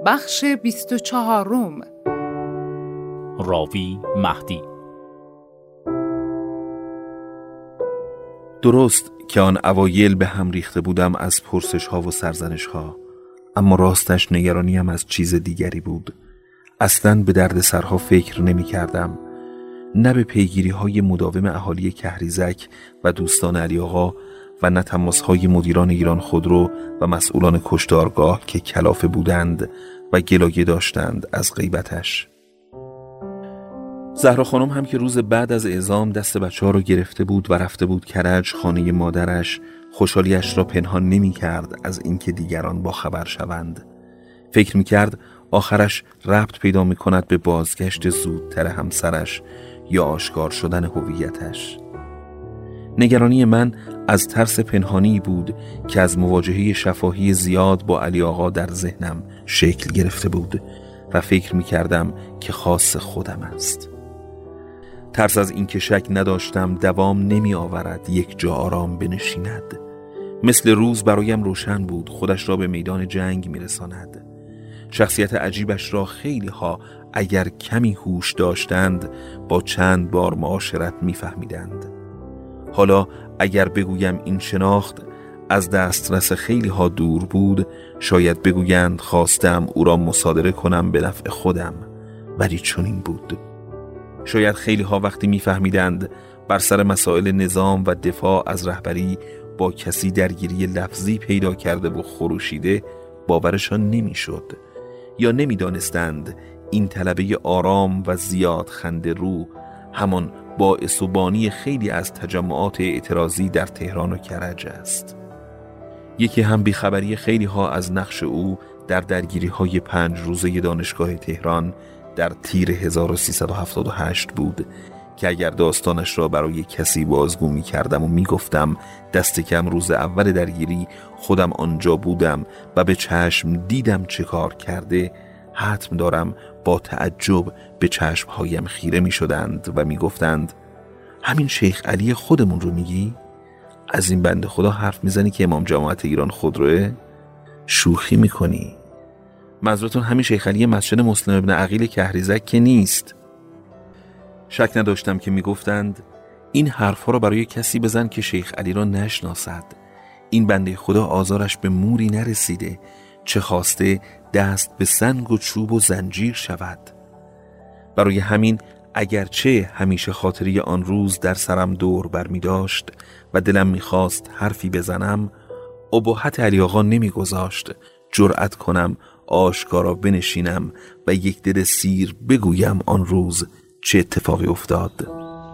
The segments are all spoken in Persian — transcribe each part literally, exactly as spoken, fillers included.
بخش بیست و چهارم. راوی مهدی. درست که آن اوایل به هم ریخته بودم از پرسش ها و سرزنش ها، اما راستش نگرانیم از چیز دیگری بود. اصلاً به درد سرها فکر نمی کردم، نه به پیگیری های مداوم اهالی کهریزک و دوستان علی آقا و نه تماس های مدیران ایران خودرو و مسئولان کشتارگاه که کلافه بودند و گلایه داشتند از غیبتش. زهرا خانم هم که روز بعد از اعزام دست بچه ها رو گرفته بود و رفته بود کرج خانه مادرش، خوشحالیش را پنهان نمی کرد از اینکه دیگران با خبر شوند. فکر می کرد آخرش ربط پیدا می کند به بازگشت زودتر همسرش یا آشکار شدن هویتش. نگرانی من از ترس پنهانی بود که از مواجهه شفاهی زیاد با علی آقا در ذهنم شکل گرفته بود و فکر می کردم که خاص خودم است. ترس از این که شک نداشتم دوام نمی آورد یک جا آرام بنشیند. مثل روز برایم روشن بود خودش را به میدان جنگ می رساند. شخصیت عجیبش را خیلی ها اگر کمی هوش داشتند با چند بار معاشرت می فهمیدند. حالا اگر بگویم این شناخت از دسترس خیلی ها دور بود، شاید بگویند خواستم او را مصادره کنم به نفع خودم، ولی چنین بود. شاید خیلی ها وقتی می فهمیدند بر سر مسائل نظام و دفاع از رهبری با کسی درگیری لفظی پیدا کرده و خروشیده، باورشان نمی شد یا نمی دانستند این طلبه آرام و زیاد خنده رو همان باعث و بانی خیلی از تجمعات اعتراضی در تهران و کرج است. یکی هم بیخبری خیلی ها از نقش او در درگیری های پنج روزه دانشگاه تهران در تیر هزار و سیصد و هفتاد و هشت بود که اگر داستانش را برای کسی بازگو می کردم و می گفتم دست کم روز اول درگیری خودم آنجا بودم و به چشم دیدم چه کار کرده، حتم دارم با تعجب به چشمهایم خیره می شدند و می گفتند همین شیخ علی خودمون رو میگی؟ از این بنده خدا حرف میزنی که امام جماعت ایران خودروه؟ شوخی میکنی؟ منظورتون همین شیخ علی مسجد مسلم ابن عقیل کهریزک که نیست؟ شک نداشتم که میگفتند این حرفها را برای کسی بزن که شیخ علی را نشناسد. این بنده خدا آزارش به موری نرسیده، چه خواسته دست به سنگ و چوب و زنجیر شود. برای همین اگرچه همیشه خاطری آن روز در سرم دور برمی داشت و دلم می خواست حرفی بزنم، اباحت علی آقا نمی گذاشت جرأت کنم آشکارا بنشینم و یک دل سیر بگویم آن روز چه اتفاقی افتاد.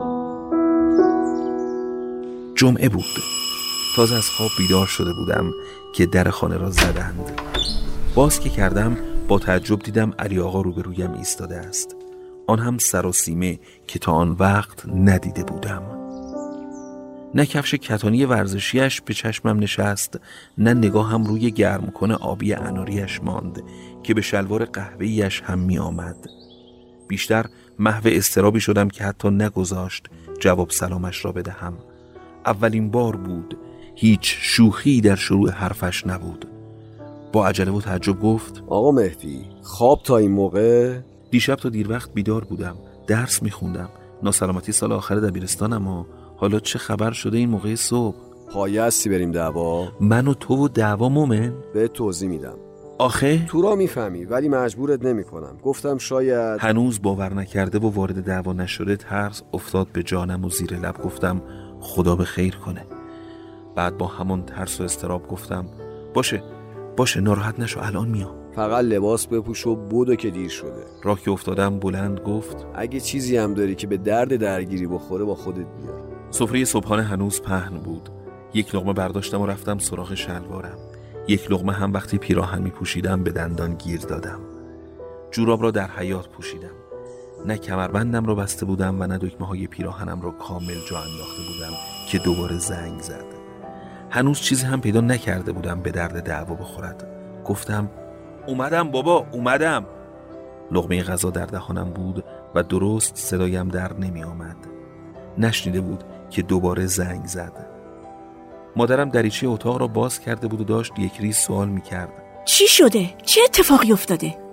جمعه بود. تازه از خواب بیدار شده بودم که در خانه را زدند. باز که کردم با تعجب دیدم علی آقا روبرویم ایستاده است، آن هم سر و سیمه که تا آن وقت ندیده بودم. نه کفش کتانی ورزشیش به چشمم نشست، نه نگاهم روی گرم کنه آبی اناریش ماند که به شلوار قهوه‌ایش هم می آمد. بیشتر محو اضطرابی شدم که حتی نگذاشت جواب سلامش را بدهم. اولین بار بود، هیچ شوخی در شروع حرفش نبود. با عجله و تعجب گفت آقا مهدی، خواب تا این موقع؟ دیشب تا دیر وقت بیدار بودم، درس میخوندم، ناسلامتی سال آخر دبیرستانم و حالا چه خبر شده این موقع صبح؟ پایه هستی بریم دعوا؟ من و تو و دعوا مومن؟ به توضیح میدم. آخه؟ تو را میفهمی ولی مجبورت نمی کنم. گفتم شاید. هنوز باور نکرده و وارد دعوا نشده ترس افتاد به جانم و زیر لب گفتم خدا به خیر کنه. بعد با همون ترس و اضطراب گفتم باشه باشه ناراحت نشو، الان میام. فقط لباس بپوش و بدو که دیر شده. راه که افتادم بلند گفت اگه چیزی هم داری که به درد درگیری بخوره با خودت بیار. سفره صبحانه هنوز پهن بود. یک لقمه برداشتم و رفتم سراغ شلوارم. یک لقمه هم وقتی پیراهن می پوشیدم به دندان گیر دادم. جوراب را در حیاط پوشیدم. نه کمربندم را بسته بودم و نه دکمه های پیراهنم را کامل جا انداخته بودم که دوباره زنگ زد. هنوز چیزی هم پیدا نکرده بودم به درد دعوا بخورد. گفتم اومدم بابا اومدم. لقمه غذا در دهانم بود و درست صدایم در نمی آمد. نشنیده بود که دوباره زنگ زد. مادرم دریچه اتاق را باز کرده بود و داشت یک ریز سوال می کرد. چی شده؟ چه اتفاقی افتاده؟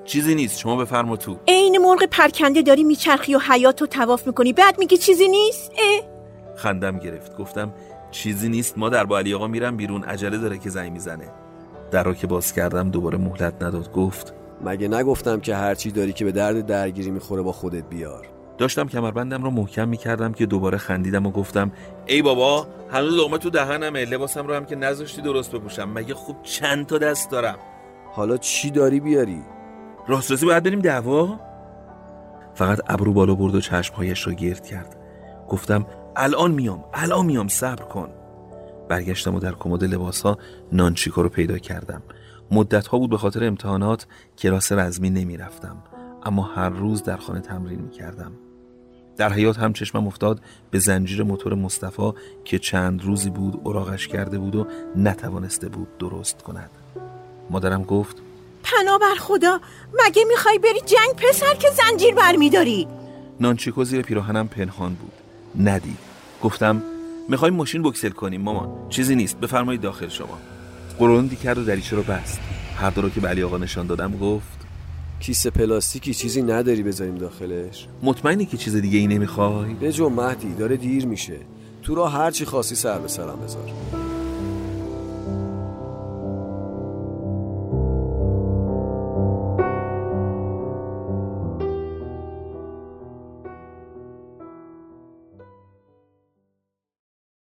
چیزی نیست، شما بفرما تو. عین مرغ پرکنده داری میچرخی و حیاتو طواف میکنی، بعد میگی چیزی نیست؟ اه؟ خندم گرفت. گفتم چیزی نیست، مادر با علی آقا میرم بیرون، عجله داره که زنگ میزنه. در را که باز کردم دوباره مهلت نداد. گفت مگه نگفتم که هر چی داری که به درد درگیری میخوره با خودت بیار؟ داشتم کمربندم رو محکم میکردم که دوباره خندیدم و گفتم ای بابا هنوز لقمه تو دهنمه، لباسم رو هم که نذاشتی درست بپوشم، مگه خوب چند تا دست دارم. حالا چی داری بیاری؟ راست راستی باید بریم دعوا؟ فقط ابرو بالا برد و چشمهایش رو گرد کرد. گفتم الان میام الان میام صبر کن. برگشتم و در کمد لباسها نانچیکو رو پیدا کردم. مدت‌ها بود به خاطر امتحانات کلاس رزمی نمیرفتم، اما هر روز در خانه تمرین میکردم. در حیاط هم چشمم افتاد به زنجیر موتور مصطفی که چند روزی بود اوراقش کرده بود و نتوانسته بود درست کند. مادرم گفت پناه بر خدا، مگه میخوای بری جنگ پسر که زنجیر برمیداری؟ نانچیکو زیر پیراهنم پنهان بود، ندید. گفتم میخوایم ماشین بکسل کنیم مامان. چیزی نیست، بفرمایید داخل. شما قروندی کرد و دریچه رو بست. هر دو رو که به علی آقا نشان دادم گفت کیسه پلاستیکی چیزی نداری بذاریم داخلش؟ مطمئنی که چیز دیگه ای نمیخوای؟ بجو مهدی، داره دیر میشه. تو راه هر چی خاصی سر به سرم بذار.